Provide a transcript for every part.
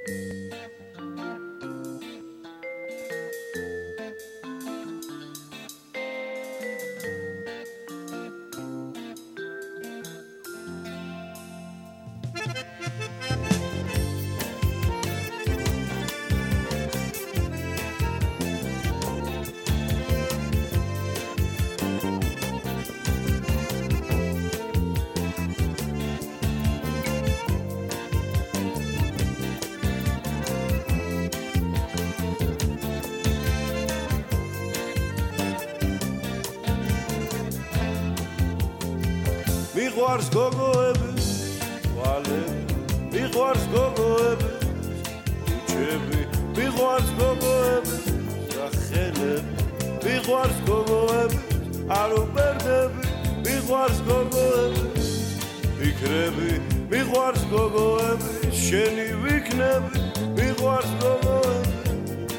მიყვარს გოგოები, ვალები, მიყვარს გოგოები, უჩები, მიყვარს გოგოები, სახელები, მიყვარს გოგოები, არ უპერდები, მიყვარს გოგოები, ფიქრები, მიყვარს გოგოები, შენი ვიქნები, მიყვარს გოგოები,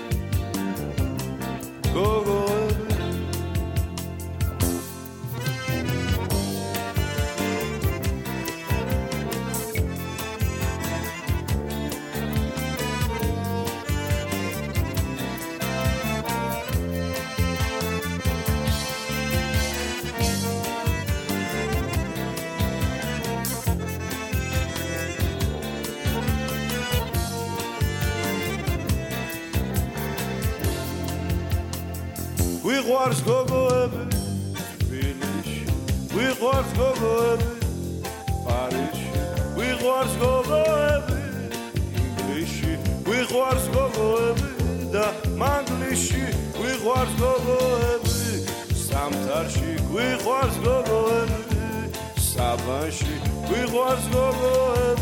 გოგოები. ვიყვარს გოგოები თბილისში, ვიყვარს გოგოები პარიზში, ვიყვარს გოგოები ინგლისში, ვიყვარს გოგოები და მანგლისში, ვიყვარს გოგოები სამთარში, ვიყვარს გოგოები საბანში, ვიყვარს გოგოები